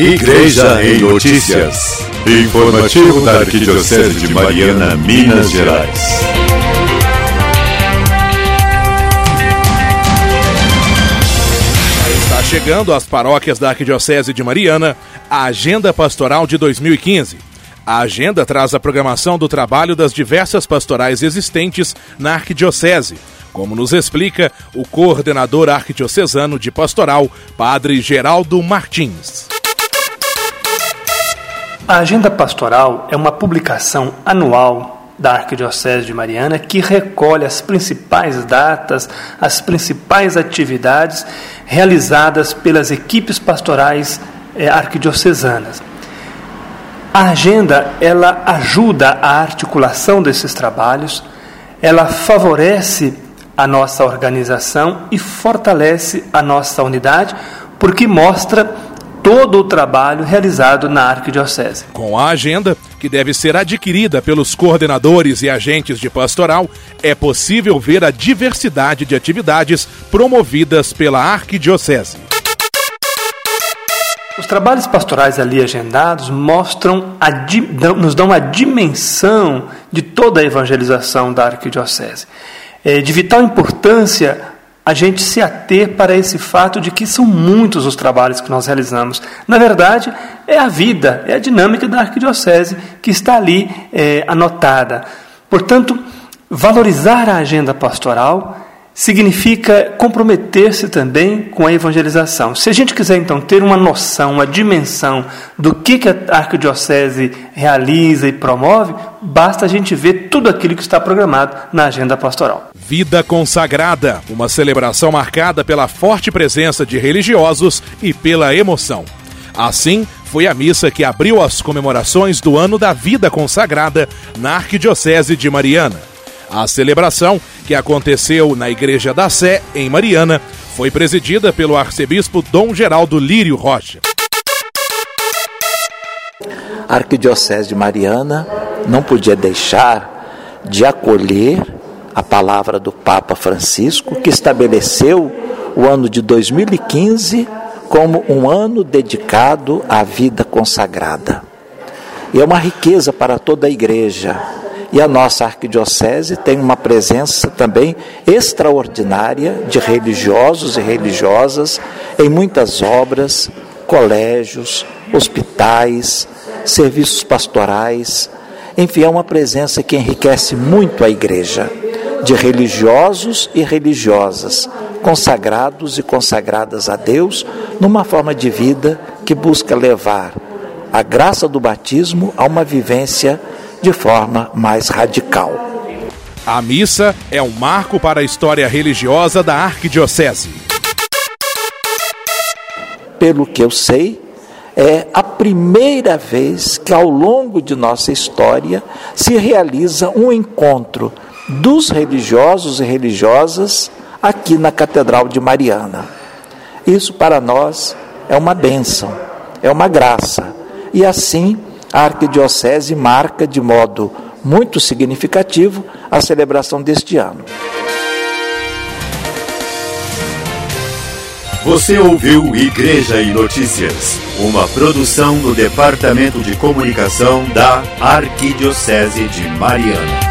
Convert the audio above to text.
Igreja em Notícias. Informativo da Arquidiocese de Mariana, Minas Gerais. Está chegando às paróquias da Arquidiocese de Mariana a Agenda Pastoral de 2015. A agenda traz a programação do trabalho das diversas pastorais existentes na Arquidiocese, como nos explica o coordenador arquidiocesano de pastoral, Padre Geraldo Martins. A Agenda Pastoral é uma publicação anual da Arquidiocese de Mariana que recolhe as principais datas, as principais atividades realizadas pelas equipes pastorais arquidiocesanas. A agenda, ela ajuda a articulação desses trabalhos, ela favorece a nossa organização e fortalece a nossa unidade, porque mostra todo o trabalho realizado na Arquidiocese. Com a agenda, que deve ser adquirida pelos coordenadores e agentes de pastoral, é possível ver a diversidade de atividades promovidas pela Arquidiocese. Os trabalhos pastorais ali agendados nos dão a dimensão de toda a evangelização da Arquidiocese. É de vital importância a gente se ater para esse fato de que são muitos os trabalhos que nós realizamos. Na verdade, é a vida, é a dinâmica da Arquidiocese que está ali anotada. Portanto, valorizar a agenda pastoral significa comprometer-se também com a evangelização. Se a gente quiser, então, ter uma noção, uma dimensão do que a Arquidiocese realiza e promove, basta a gente ver tudo aquilo que está programado na agenda pastoral. Vida Consagrada, uma celebração marcada pela forte presença de religiosos e pela emoção. Assim, foi a missa que abriu as comemorações do Ano da Vida Consagrada na Arquidiocese de Mariana. A celebração, que aconteceu na Igreja da Sé, em Mariana, foi presidida pelo arcebispo Dom Geraldo Lírio Rocha. A Arquidiocese de Mariana não podia deixar de acolher a palavra do Papa Francisco, que estabeleceu o ano de 2015 como um ano dedicado à vida consagrada. E é uma riqueza para toda a Igreja. E a nossa arquidiocese tem uma presença também extraordinária de religiosos e religiosas em muitas obras, colégios, hospitais, serviços pastorais. Enfim, é uma presença que enriquece muito a igreja, de religiosos e religiosas, consagrados e consagradas a Deus, numa forma de vida que busca levar a graça do batismo a uma vivência de forma mais radical. A missa é um marco para a história religiosa da Arquidiocese. Pelo que eu sei, é a primeira vez que ao longo de nossa história se realiza um encontro dos religiosos e religiosas aqui na Catedral de Mariana. Isso para nós é uma bênção, é uma graça. E assim, a Arquidiocese marca de modo muito significativo a celebração deste ano. Você ouviu Igreja em Notícias, uma produção do Departamento de Comunicação da Arquidiocese de Mariana.